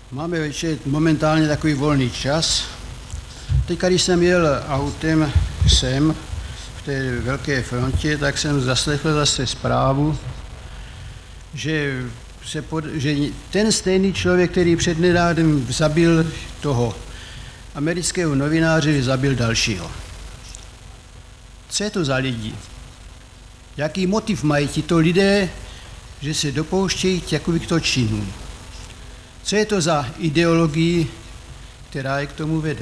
Máme ještě momentálně takový volný čas. Teď, když jsem jel autem sem v té velké frontě, tak jsem zaslechl zase zprávu, že ten stejný člověk, který přednedávnem zabil toho amerického novináře, zabil dalšího. Co je to za lidi? Jaký motiv mají tito lidé, že se dopouštějí takovýchto činů? Co je to za ideologii, která je k tomu vede?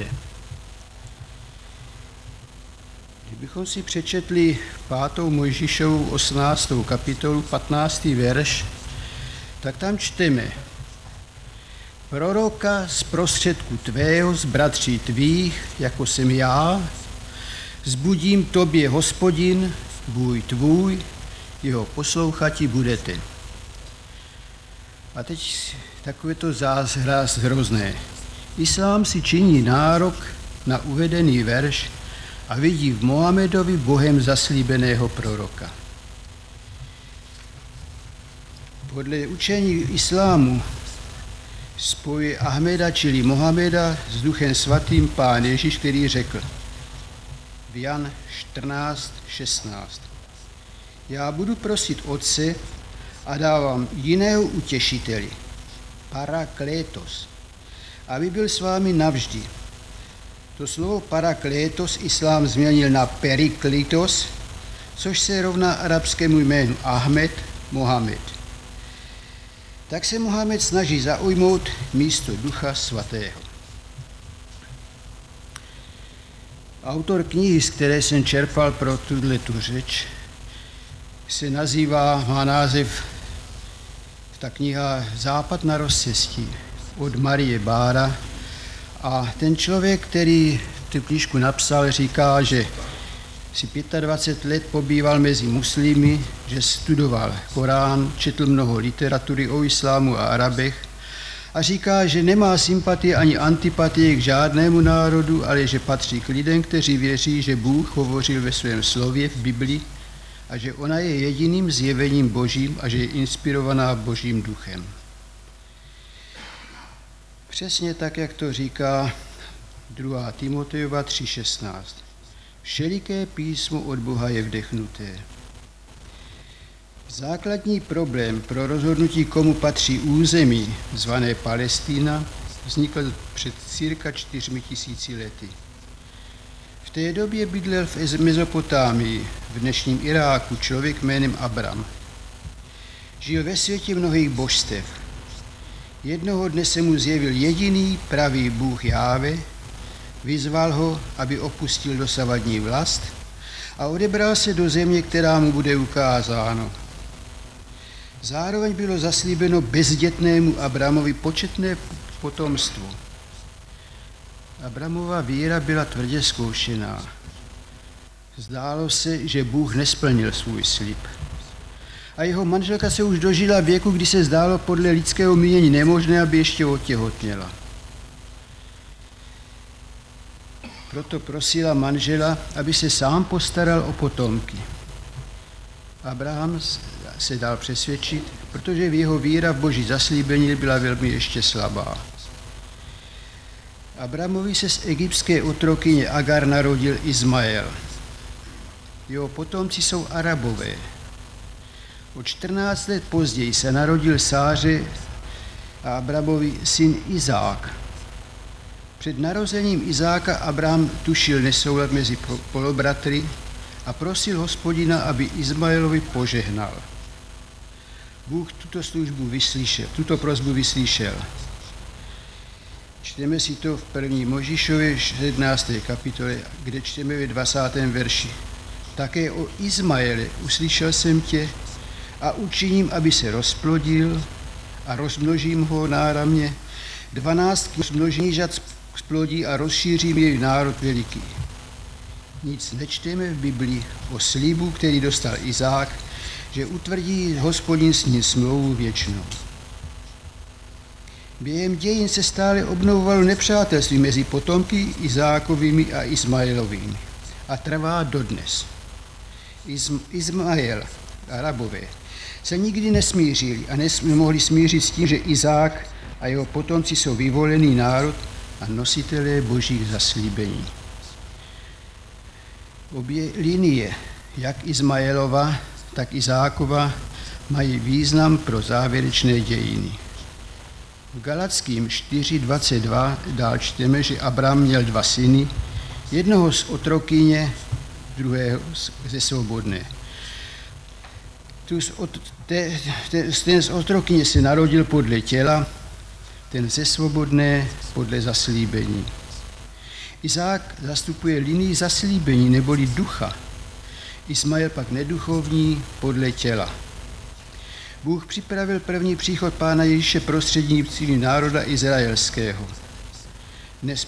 Kdybychom si přečetli 5. Mojžíšovu 18. kapitolu, 15. verš, tak tam čteme: Proroka z prostředku tvého, z bratří tvých, jako jsem já, zbudím tobě Hospodin, Bůh tvůj, jeho poslouchati budete. A teď takovéto zázraz hrozné. Islám si činí nárok na uvedený verš a vidí v Mohamedovi Bohem zaslíbeného proroka. Podle učení islámu spojuje Ahmeda, čili Mohameda, s Duchem svatým Pán Ježíš, který řekl v Jan 14:16: Já budu prosit Otce a dávám jiného utěšiteli, paraklétos, aby byl s vámi navždy. To slovo paraklétos islám změnil na periklitos, což se rovná arabskému jménu Ahmed, Mohamed. Tak se Mohamed snaží zaujmout místo Ducha svatého. Autor knihy, z které jsem čerpal pro tuto řeč, má název ta kniha Západ na rozcestí od Marie Bára. A ten člověk, který tu knížku napsal, říká, že si 25 let pobýval mezi muslimy, že studoval Korán, četl mnoho literatury o islámu a Arabech a říká, že nemá sympatie ani antipatie k žádnému národu, ale že patří k lidem, kteří věří, že Bůh hovořil ve svém slově v Biblii a že ona je jediným zjevením Božím a že je inspirovaná Božím duchem. Přesně tak, jak to říká 2. Timotejova 3:16. Všeliké písmo od Boha je vdechnuté. Základní problém pro rozhodnutí, komu patří území, zvané Palestina, vznikl před cirka 4000 lety. V té době bydlel v Mezopotámii, v dnešním Iráku, člověk jménem Abram. Žil ve světě mnohých božstev. Jednoho dne se mu zjevil jediný pravý Bůh Jáve, vyzval ho, aby opustil dosavadní vlast a odebral se do země, která mu bude ukázáno. Zároveň bylo zaslíbeno bezdětnému Abramovi početné potomstvo. Abramova víra byla tvrdě zkoušená. Zdálo se, že Bůh nesplnil svůj slib. A jeho manželka se už dožila věku, kdy se zdálo podle lidského mínění nemožné, aby ještě otěhotněla. Proto prosila manžela, aby se sám postaral o potomky. Abraham se dal přesvědčit, protože v jeho víra v Boží zaslíbení byla velmi ještě slabá. Abramovi se z egyptské otrokyně Agar narodil Izmael. Jeho potomci jsou Arabové. O 14 let později se narodil Sáře a Abramovi syn Izák. Před narozením Izáka Abraham tušil nesoulad mezi polobratry a prosil Hospodina, aby Izmaelovi požehnal. Bůh tuto prosbu vyslyšel. Čteme si to v 1. Mojžíšově 17. kapitole, kde čteme ve 20. verši. Také o Izmaele uslyšel jsem tě a učiním, aby se rozplodil a rozmnožím ho náramně. 12 množížat splodí a rozšířím jej národ veliký. Nic nečteme v Biblii o slibu, který dostal Izák, že utvrdí Hospodin s ním smlouvu věčnou. Během dějin se stále obnovovalo nepřátelství mezi potomky Izákovými a Izmaelovými a trvá dodnes. Izmael, Arabové, se nikdy nesmířili a nemohli smířit s tím, že Izák a jeho potomci jsou vyvolený národ a nositelé božích zaslíbení. Obě linie, jak Izmaelova, tak Izákova, mají význam pro závěrečné dějiny. V Galatským 4.22 dál čteme, že Abraham měl 2 syny, jednoho z otrokyně, druhého ze svobodné. Ten z otrokyně se narodil podle těla, ten ze svobodné podle zaslíbení. Izák zastupuje linii zaslíbení neboli ducha, Ismael pak neduchovní podle těla. Bůh připravil první příchod Pána Ježíše prostřednictvím národa izraelského. Dnes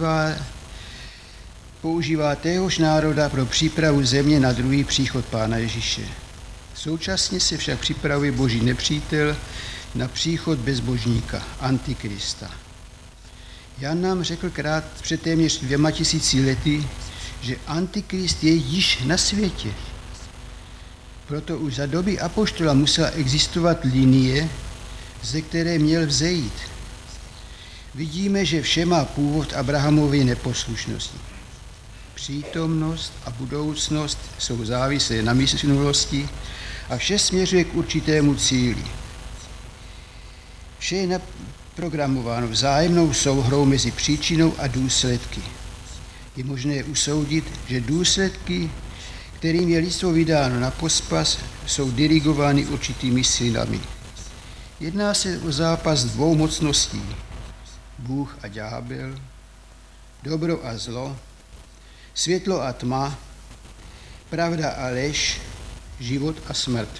používá téhož národa pro přípravu země na druhý příchod Pána Ježíše. Současně se však připravuje boží nepřítel na příchod bezbožníka, Antikrista. Jan nám řekl před téměř 2000 lety, že Antikrist je již na světě. Proto už za doby apoštola musela existovat linie, ze které měl vzejít. Vidíme, že vše má původ Abrahamovy neposlušnosti. Přítomnost a budoucnost jsou závislé na minulosti a vše směřuje k určitému cíli. Vše je naprogramováno vzájemnou souhrou mezi příčinou a důsledky. Je možné usoudit, že důsledky, kterým je lidstvo vydáno na pospas, jsou dirigovány určitými silami. Jedná se o zápas 2 mocností. Bůh a ďábel, dobro a zlo, světlo a tma, pravda a lež, život a smrt.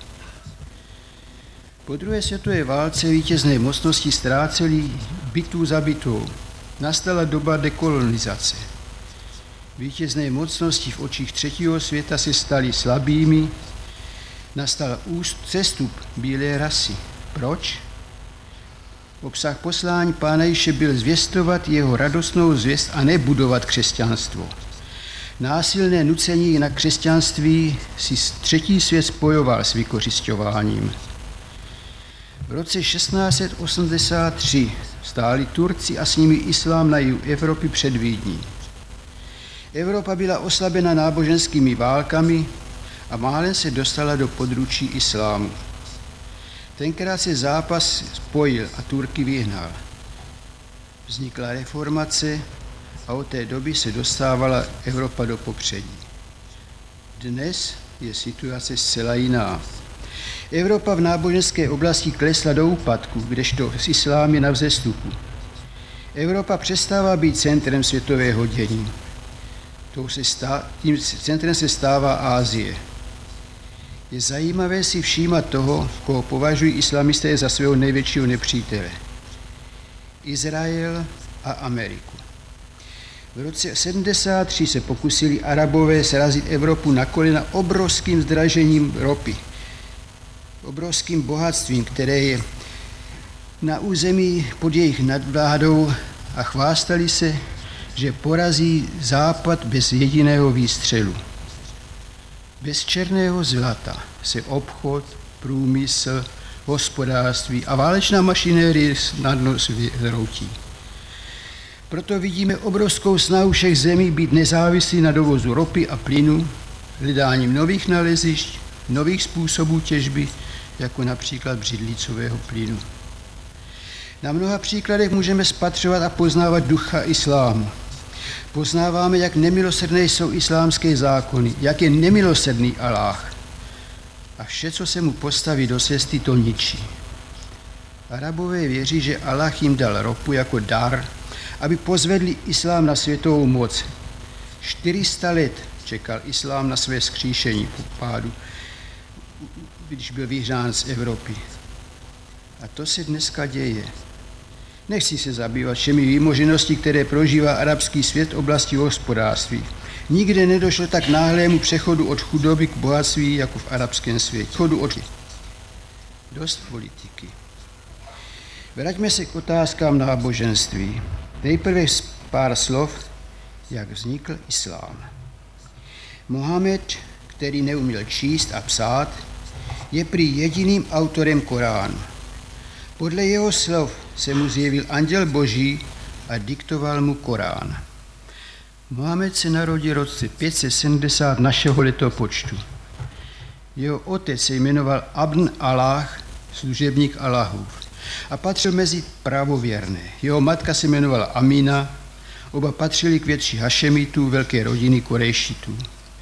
Po druhé světové válce vítězné mocnosti ztrácely bitvu za bitvou. Nastala doba dekolonizace. Vítězné mocnosti v očích třetího světa se staly slabými. Nastal přestup bílé rasy. Proč? Obsah poslání Pána Ježíše byl zvěstovat jeho radostnou zvěst a nebudovat křesťanstvo. Násilné nucení na křesťanství si třetí svět spojoval s vykořisťováním. V roce 1683 stáli Turci a s nimi islám na jihu Evropy před Vídní. Evropa byla oslabena náboženskými válkami a málem se dostala do područí islámu. Tenkrát se zápas spojil a Turky vyhnal. Vznikla reformace a od té doby se dostávala Evropa do popředí. Dnes je situace zcela jiná. Evropa v náboženské oblasti klesla do úpadku, kdežto islám je na vzestupu. Evropa přestává být centrem světového dění. Tím centrem se stává Asie. Je zajímavé si všímat toho, koho považují islamisté za svého největšího nepřítele. Izrael a Ameriku. V roce 73 se pokusili Arabové srazit Evropu na kolena obrovským zdražením ropy, obrovským bohatstvím, které je na území pod jejich nadvládou a chvástali se, že porazí Západ bez jediného výstřelu. Bez černého zlata se obchod, průmysl, hospodářství a válečná mašinérie snadno zhroutí. Proto vidíme obrovskou snahu všech zemí být nezávislí na dovozu ropy a plynu, hledáním nových nalezišť, nových způsobů těžby, jako například břidlicového plynu. Na mnoha příkladech můžeme spatřovat a poznávat ducha islámu. Poznáváme, jak nemilosrdné jsou islámské zákony, jak je nemilosrdný Aláh. A vše, co se mu postaví do cesty, to ničí. Arabové věří, že Aláh jim dal ropu jako dar, aby pozvedli islám na světovou moc. 400 let čekal islám na své vzkříšení po pádu, když byl vyhnán z Evropy. A to se dneska děje. Nechci se zabývat všemi výmožeností, které prožívá arabský svět v oblasti hospodářství. Nikde nedošlo tak náhlému přechodu od chudoby k bohatství, jako v arabském světě. Dost politiky. Vraťme se k otázkám náboženství. Nejprve pár slov, jak vznikl islám. Mohamed, který neuměl číst a psát, je prý jediným autorem Koránu. Podle jeho slov se mu zjevil anděl Boží a diktoval mu Korán. Mohamed se narodil v roce 570 našeho letopočtu. Jeho otec se jmenoval Abn Aláh, služebník Aláhův, a patřil mezi pravověrné. Jeho matka se jmenovala Amina, oba patřili k větší Hašemitů, velké rodiny Korejšitů.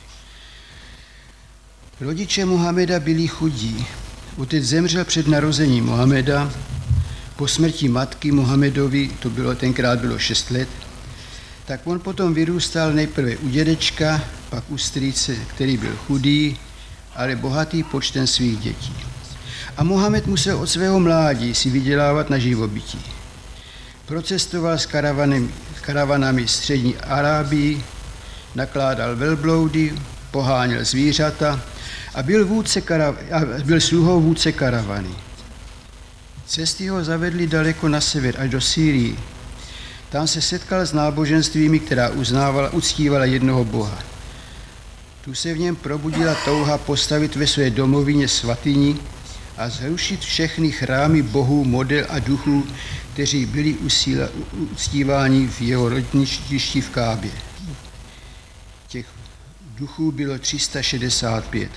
Rodiče Mohameda byli chudí. Otec zemřel před narozením Mohameda. Po smrti matky Mohamedovi, tenkrát bylo 6 let, tak on potom vyrůstal nejprve u dědečka, pak u strýce, který byl chudý, ale bohatý počtem svých dětí. A Mohamed musel od svého mládí si vydělávat na živobytí. Procestoval s karavanami střední Arábii, nakládal velbloudy, poháněl zvířata a byl sluhou vůdce karavany. Cesty ho zavedly daleko na sever, až do Sýrii. Tam se setkal s náboženstvími, která uctívala jednoho Boha. Tu se v něm probudila touha postavit ve své domovině svatyni a zrušit všechny chrámy bohů, model a duchů, kteří byli uctíváni v jeho rodništi v Kábě. Těch duchů bylo 365.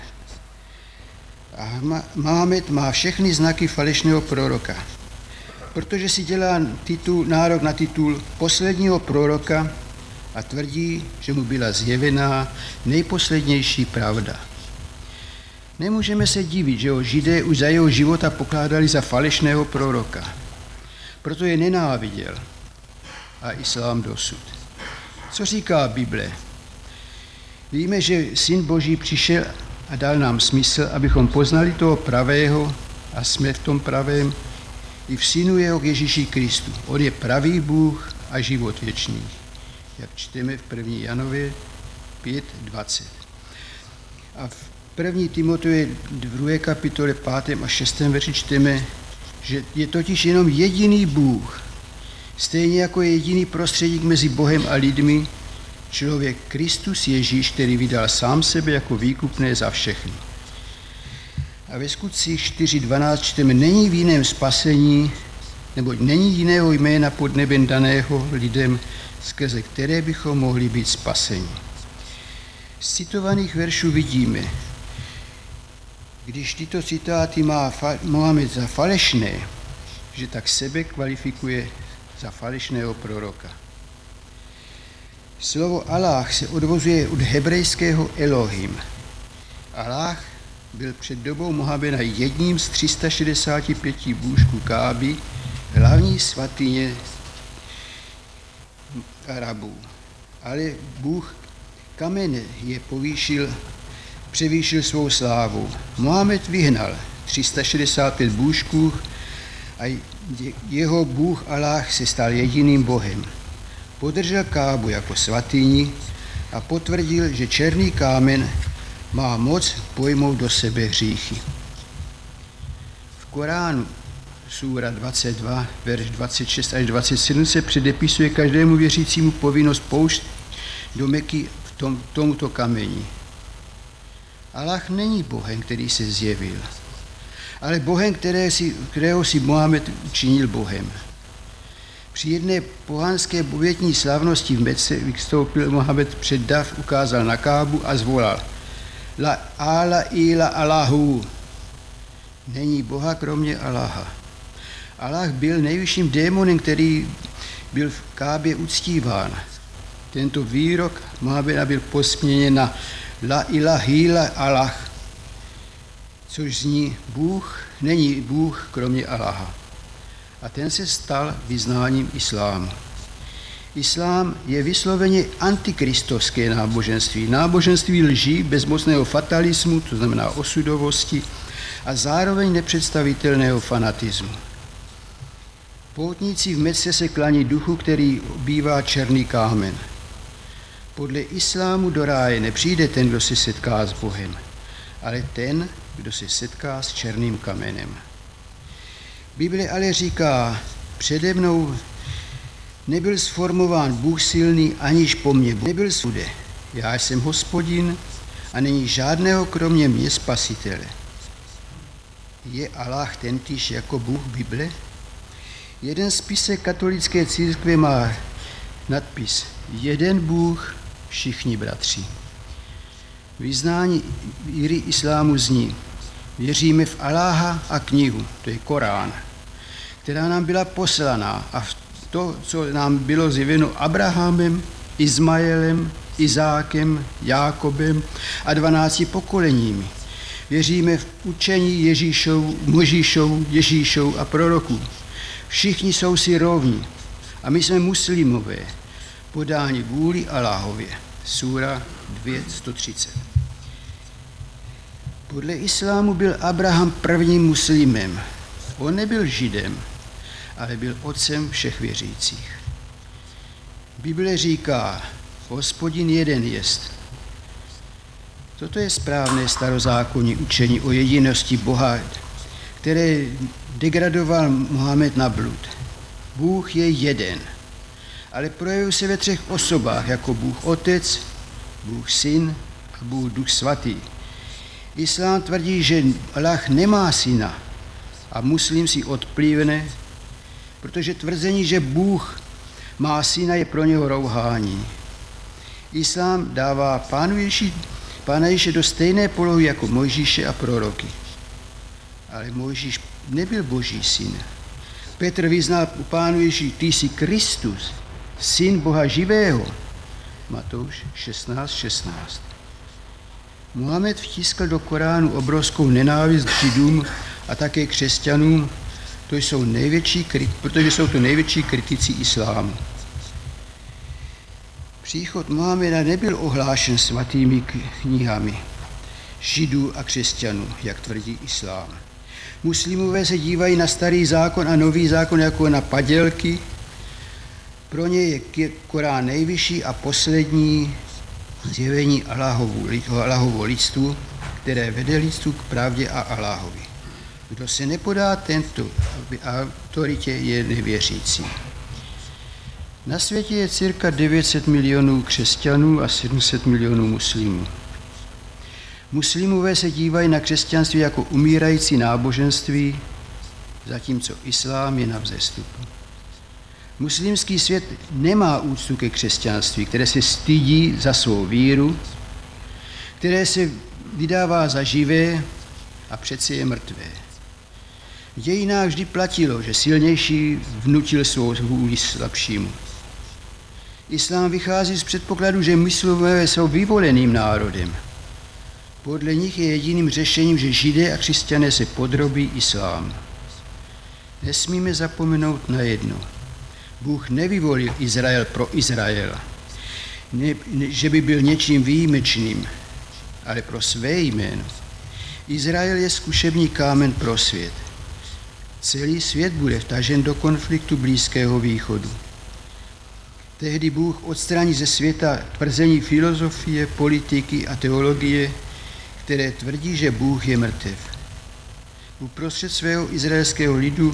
A Mohamed má všechny znaky falešného proroka, protože si dělá nárok na titul posledního proroka a tvrdí, že mu byla zjevená nejposlednější pravda. Nemůžeme se divit, že ho Židé už za jeho života pokládali za falešného proroka. Proto je nenáviděl. A islám dosud. Co říká Bible? Víme, že Syn Boží přišel a dal nám smysl, abychom poznali toho pravého a jsme v tom pravém i v Synu jeho Ježíši Kristu. On je pravý Bůh a život věčný. Jak čteme v 1. Janově 5:20. A v 1. Timoteje 2. kapitole 5. a 6. verši čteme, že je totiž jenom jediný Bůh, stejně jako je jediný prostředník mezi Bohem a lidmi, člověk Kristus Ježíš, který vydal sám sebe jako výkupné za všechny. A ve Skutcích 4:12 čteme, není v jiném spasení, nebo není jiného jména pod nebem daného lidem, skrze které bychom mohli být spaseni. Z citovaných veršů vidíme, když tyto citáty má Mohamed za falešné, že tak sebe kvalifikuje za falešného proroka. Slovo Aláh se odvozuje od hebrejského Elohim. Aláh byl před dobou Mohameda jedním z 365 bůžků Káby, hlavní svatyně Arabů. Ale Bůh kamene je převýšil svou slávu. Mohamed vyhnal 365 bůžků a jeho Bůh Aláh se stal jediným Bohem. Podržel Kábu jako svatyni a potvrdil, že černý kámen má moc pojmout do sebe hříchy. V Koránu Súra 22, verš 26 až 27 se předepisuje každému věřícímu povinnost poušť do Meky v tomuto kameni. Aláh není Bohem, který se zjevil, ale Bohem, kterého si Mohamed učinil Bohem. Při jedné pohanské obětní slavnosti v Mece vystoupil Mohamed před dav, ukázal na Kábu a zvolal: La ala ila Allahu. Není Boha kromě Aláha. Aláh byl nejvyšším démonem, který byl v Kábě uctíván. Tento výrok Mohameda byl posměněn na La ilaha illa Allah, což zní Bůh, není Bůh kromě Aláha. A ten se stal vyznáním islámu. Islám je vysloveně antikristovské náboženství. Náboženství lží, bezmocného fatalismu, to znamená osudovosti, a zároveň nepředstavitelného fanatismu. Poutníci v Mece se klaní duchu, který obývá černý kámen. Podle islámu do ráje nepřijde ten, kdo se setká s Bohem, ale ten, kdo se setká s černým kamenem. Bible ale říká, přede mnou nebyl sformován Bůh silný, aniž po mně nebyl sude. Já jsem Hospodin a není žádného kromě mě spasitele. Je Aláh tentýž jako Bůh Bible? Jeden spisek katolické církve má nadpis Jeden Bůh, všichni bratři. Vyznání víry islámu zní: věříme v Aláha a knihu, to je Korán, která nám byla poslaná, a v to, co nám bylo zjeveno Abrahamem, Izmaelem, Izákem, Jákobem a 12 pokoleními. Věříme v učení Ježíšovu a proroků. Všichni jsou si rovni a my jsme muslimové, podáni vůli Aláhově. Súra 2:130. Podle islámu byl Abraham prvním muslimem. On nebyl židem, ale byl otcem všech věřících. Bible říká, Hospodin jeden jest. Toto je správné starozákonní učení o jedinosti Boha, které degradoval Mohamed na blud. Bůh je jeden, ale projevuje se ve 3 osobách, jako Bůh Otec, Bůh Syn a Bůh Duch Svatý. Islám tvrdí, že Allah nemá syna, a muslim si odplivne, protože tvrzení, že Bůh má syna, je pro něho rouhání. Islám dává Pána Ježíše do stejné polohy jako Mojžíše a proroky. Ale Mojžíš nebyl Boží syn. Petr vyznal u Pánu Ježíši: ty jsi Kristus, syn Boha živého. Matouš 16:16. Mohamed vtiskl do Koránu obrovskou nenávist k Židům a také křesťanům, protože jsou to největší kritici islámu. Příchod Mohameda nebyl ohlášen svatými knihami Židů a křesťanů, jak tvrdí islám. Muslimové se dívají na starý zákon a nový zákon jako na padělky. Pro ně je Korán nejvyšší a poslední zjevení Allahovo lidstvu, které vede lidstvu k pravdě a Allahovi. Kdo se nepodá tento autoritě, je nevěřící. Na světě je cirka 900 milionů křesťanů a 700 milionů muslimů. Muslimové se dívají na křesťanství jako umírající náboženství, zatímco islám je na vzestupu. Muslimský svět nemá úctu ke křesťanství, které se stydí za svou víru, které se vydává za živé a přece je mrtvé. V dějinách vždy platilo, že silnější vnutil svou vůli slabšímu. Islám vychází z předpokladu, že muslimové jsou vyvoleným národem. Podle nich je jediným řešením, že Židé a křesťané se podrobí islámu. Nesmíme zapomenout na jedno. Bůh nevyvolil Izrael pro Izrael, že by byl něčím výjimečným, ale pro své jméno. Izrael je zkušební kámen pro svět. Celý svět bude vtažen do konfliktu Blízkého východu. Tehdy Bůh odstraní ze světa tvrzení filozofie, politiky a teologie, které tvrdí, že Bůh je mrtev. Uprostřed svého izraelského lidu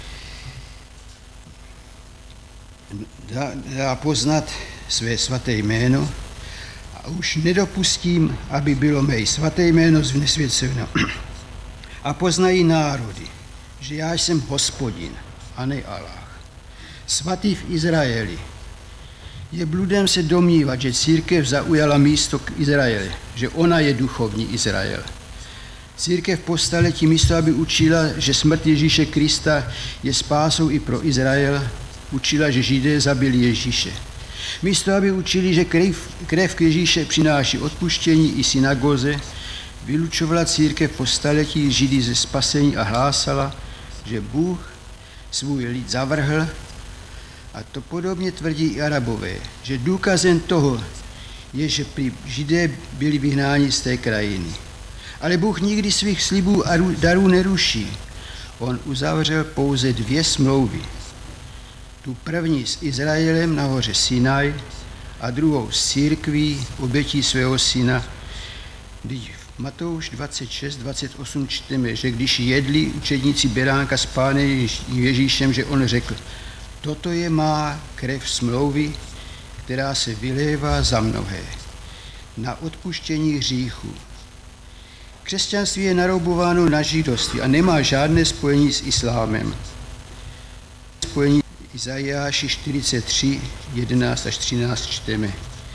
dá poznat své svaté jméno a už nedopustím, aby bylo mé svaté jméno znesvěceno. A poznají národy, že já jsem Hospodin a ne Allah. Svatý v Izraeli. Je bludem se domnívat, že církev zaujala místo k Izraeli, že ona je duchovní Izrael. Církev po staletí místo, aby učila, že smrt Ježíše Krista je spásou i pro Izrael, učila, že Židé zabili Ježíše. Místo, aby učili, že krev Ježíše přináší odpuštění i synagoze, vylučovala církev po staletí Židy ze spasení a hlásala, že Bůh svůj lid zavrhl, a to podobně tvrdí i Arabové, že důkazem toho je, že Židé byli vyhnáni z té krajiny. Ale Bůh nikdy svých slibů a darů neruší. On uzavřel pouze 2 smlouvy. Tu první s Izraelem na hoře Sinaj a druhou s církví obětí svého syna. V Matouš 26:28 čteme, že když jedli učedníci beránka s Pánem Ježíšem, že on řekl: toto je má krev smlouvy, která se vylévá za mnohé, na odpuštění hříchů. Křesťanství je naroubováno na židovství a nemá žádné spojení s islámem. spojení Izajáši 43, 11 až 13 čteme.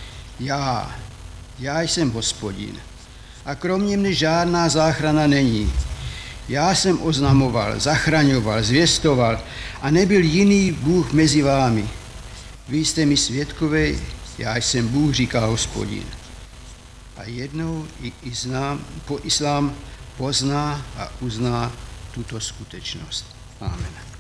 Já jsem Hospodin a kromě mne žádná záchrana není. Já jsem oznamoval, zachraňoval, zvěstoval a nebyl jiný Bůh mezi vámi. Vy jste mi svědkové, já jsem Bůh, říká Hospodin. A jednou i islám pozná a uzná tuto skutečnost. Amen.